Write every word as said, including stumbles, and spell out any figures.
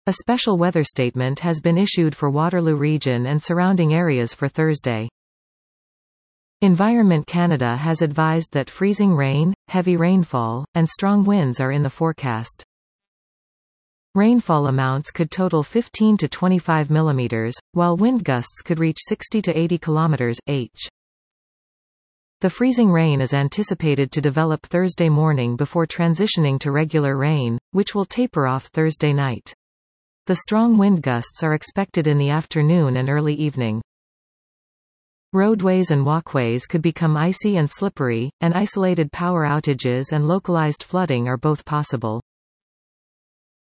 A special weather statement has been issued for Waterloo region and surrounding areas for Thursday. Environment Canada has advised that freezing rain, heavy rainfall, and strong winds are in the forecast. Rainfall amounts could total fifteen to twenty-five millimeters, while wind gusts could reach sixty to eighty kilometers per hour. The freezing rain is anticipated to develop Thursday morning before transitioning to regular rain, which will taper off Thursday night. The strong wind gusts are expected in the afternoon and early evening. Roadways and walkways could become icy and slippery, and isolated power outages and localized flooding are both possible.